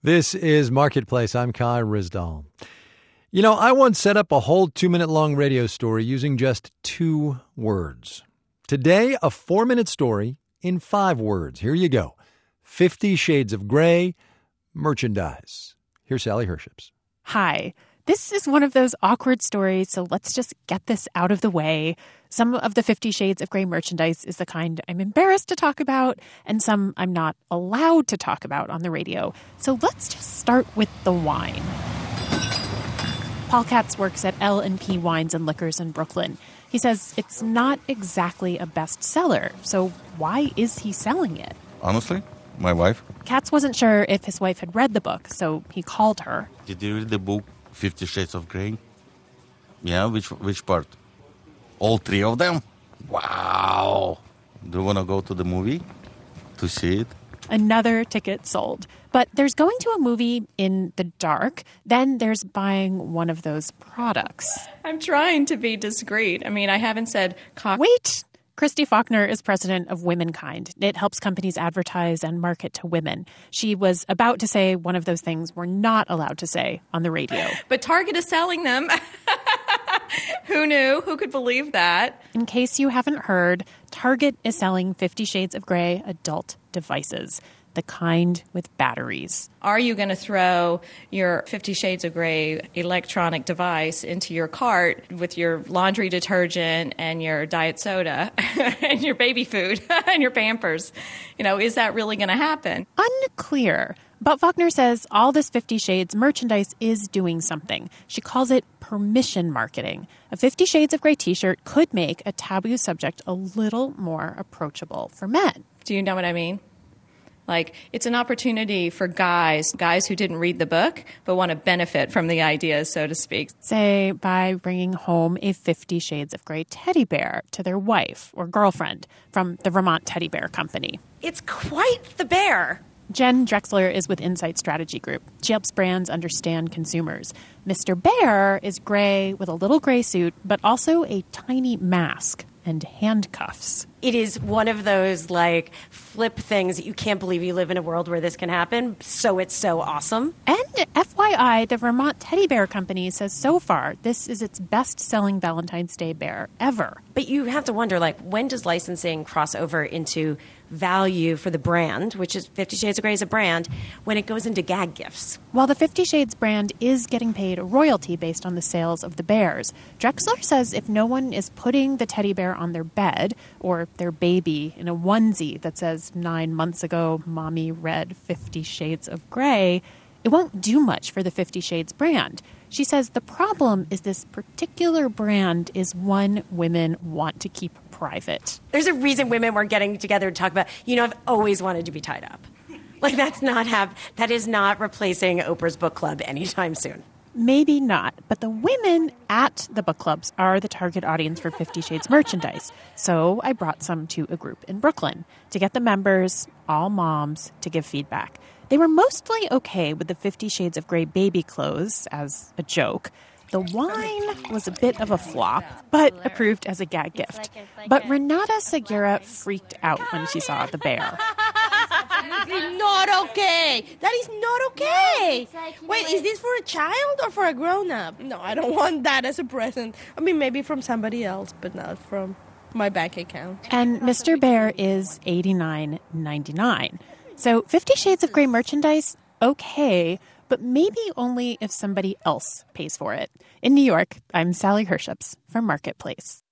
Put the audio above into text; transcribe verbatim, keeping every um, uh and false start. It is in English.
This is Marketplace. I'm Kai Ryssdal. You know, I once set up a whole two-minute-long radio story using just two words. Today, a four-minute story in five words. Here you go. Fifty Shades of Grey merchandise. Here's Sally Herships. Hi. This is one of those awkward stories, so let's just get this out of the way. Some of the Fifty Shades of Grey merchandise is the kind I'm embarrassed to talk about, and some I'm not allowed to talk about on the radio. So let's just start with the wine. Paul Katz works at L and P Wines and Liquors in Brooklyn. He says it's not exactly a bestseller, so why is he selling it? Honestly, my wife. Katz wasn't sure if his wife had read the book, so he called her. Did you read the book Fifty Shades of Grey? Yeah, which which part? All three of them? Wow! Do you want to go to the movie to see it? Another ticket sold. But there's going to a movie in the dark. Then there's buying one of those products. I'm trying to be discreet. I mean, I haven't said... Co- Wait! Christy Faulkner is president of Womenkind. It helps companies advertise and market to women. She was about to say one of those things we're not allowed to say on the radio. But Target is selling them. Who knew? Who could believe that? In case you haven't heard, Target is selling Fifty Shades of Grey adult devices, the kind with batteries. Are you going to throw your Fifty Shades of Grey electronic device into your cart with your laundry detergent and your diet soda and your baby food and your Pampers? You know, is that really going to happen? Unclear. But Faulkner says all this Fifty Shades merchandise is doing something. She calls it permission marketing. A Fifty Shades of Grey t-shirt could make a taboo subject a little more approachable for men. Do you know what I mean? Like, it's an opportunity for guys, guys who didn't read the book, but want to benefit from the ideas, so to speak. Say, by bringing home a Fifty Shades of Grey teddy bear to their wife or girlfriend from the Vermont Teddy Bear Company. It's quite the bear. Jen Drexler is with Insight Strategy Group. She helps brands understand consumers. Mister Bear is gray with a little gray suit, but also a tiny mask and handcuffs. It is one of those, like, flip things that you can't believe you live in a world where this can happen, so it's so awesome. And F Y I, the Vermont Teddy Bear Company says so far this is its best-selling Valentine's Day bear ever. But you have to wonder, like, when does licensing cross over into value for the brand, which is Fifty Shades of Grey is a brand, when it goes into gag gifts? While the Fifty Shades brand is getting paid a royalty based on the sales of the bears, Drexler says if no one is putting the teddy bear on their bed or their baby in a onesie that says nine months ago, Mommy read Fifty Shades of Grey, it won't do much for the Fifty Shades brand. She says the problem is this particular brand is one women want to keep private. There's a reason women weren't getting together to talk about, you know, I've always wanted to be tied up. Like, that's not have, that is not replacing Oprah's book club anytime soon. Maybe not, but the women at the book clubs are the target audience for Fifty Shades merchandise. So I brought some to a group in Brooklyn to get the members, all moms, to give feedback. They were mostly okay with the Fifty Shades of Grey baby clothes as a joke. The wine was a bit of a flop, but approved as a gag gift. But Renata Segura freaked out when she saw the bear. Not okay. That is not okay. Wait, is this for a child or for a grown-up? No, I don't want that as a present. I mean, maybe from somebody else, but not from my bank account. And Mister Bear is eighty-nine ninety-nine. So Fifty Shades of Grey merchandise, okay, but maybe only if somebody else pays for it. In New York, I'm Sally Herships for Marketplace.